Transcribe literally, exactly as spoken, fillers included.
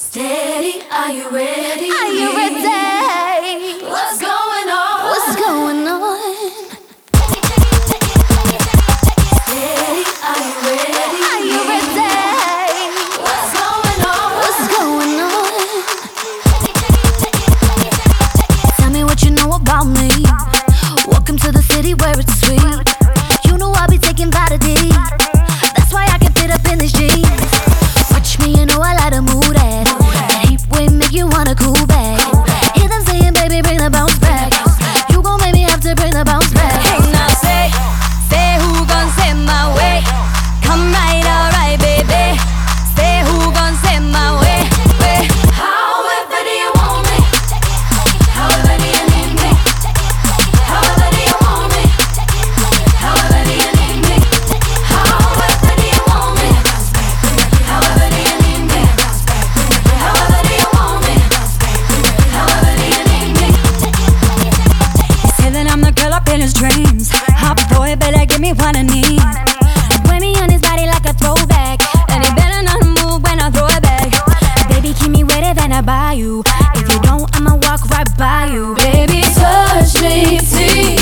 Steady, are you ready? Are you ready? What's going on? What's going on? Steady, are you ready? Are you ready? What's going on? What's going on? Tell me what you know about me. Welcome to the city where it's sweet. You know I'll be taking Vitamin. That's why I can fit up in these jeans. Watch me, you know I like to move that. That heat wave make you wanna cool back. Hear them saying, baby, bring the bounce back. You gon' make me have to bring the bounce back. Hey, now say, say who gon' send my way? Come right, alright, baby. Say who gon' send my way, way. However do you want me? However do you need me? However do you want me? However do you need me? However do you want me? However do you need me? However do you want me? However do you need me? He said that I'm the girl up in his dreams. Hot boy, better give me what I need. Wear me on his body like a throwback, and he better not move when I throw it back. Baby, keep me wetter than I buy you. If you don't, I'ma walk right by you. Baby, touch me, see.